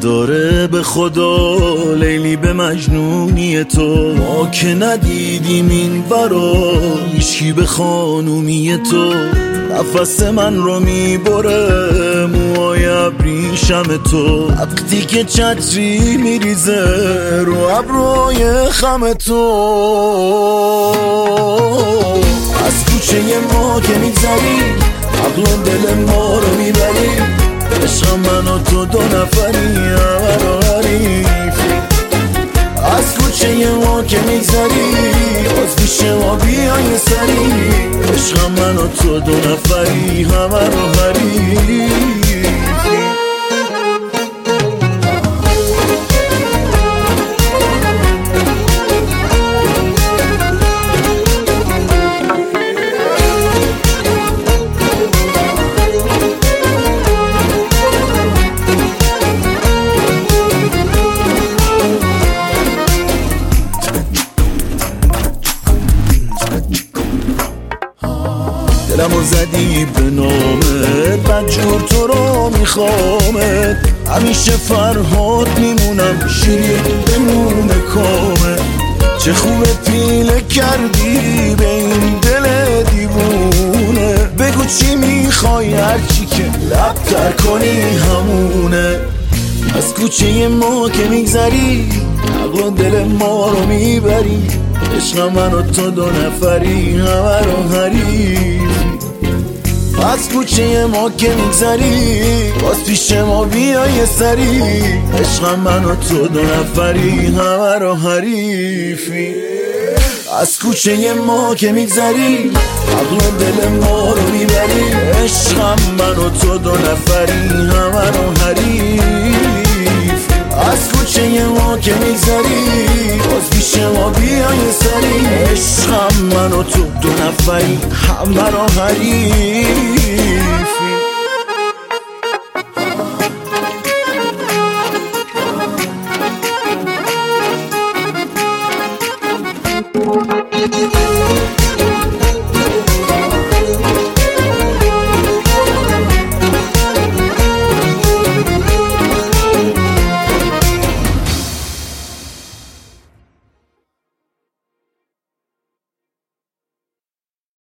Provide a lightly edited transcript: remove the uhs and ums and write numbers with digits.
نداره به خدا لیلی به مجنونی تو. ما که ندیدیم این ورا هیچکی به خانومی تو. نفس من رو میبره موهای ابریشم تو. وقتی که چتری میریزه رو ابروی خم تو. از کوچه ما که میگذری عقل و دل ما رو میبری. عشق من و تو دو نفری همه رو حریفی. از کوچه ما که میگذری باز پیش ما بیای سری. عشق من و تو دو نفری همه رو حریفی. دلمو زدی به نامت بدجور تو رو میخوامت. همیشه فرهاد میمونم شیرین بمونه کامت. چه خوبه پیله کردی به این دل دیوونه. بگو چی میخوای هرچی که لب تر کنی همونه. از کوچه ما که میگذری عقل و دل ما رو میبری. عشق من و تو دو نفری همه رو حریفی. از کوچه ما که میگذری باز پیش ما بیای سری. عشق من و تو دو نفری همه رو حریفی. از کوچه ما که میگذری عقل و دل ما رو میبری. عشق من و تو دو نفری همه رو حریفی. از کوچه ما که میگذری باز پیش ما بیای سری. عشق من و تو دو نفری همه رو حریفی.